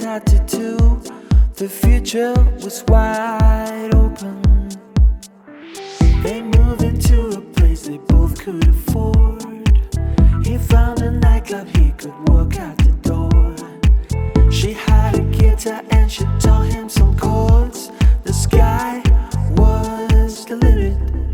had to do. The future was wide open. They moved into a place they both could afford. He found a nightclub he could walk out the door. She had a guitar and she taught him some chords. The sky was the limit.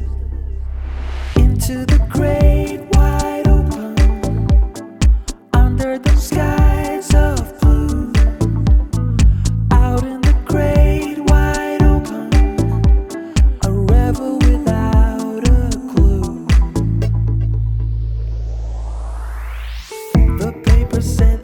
Into the great wide open, under the skies of blue. Out in the great wide open, a rebel without a clue. The paper said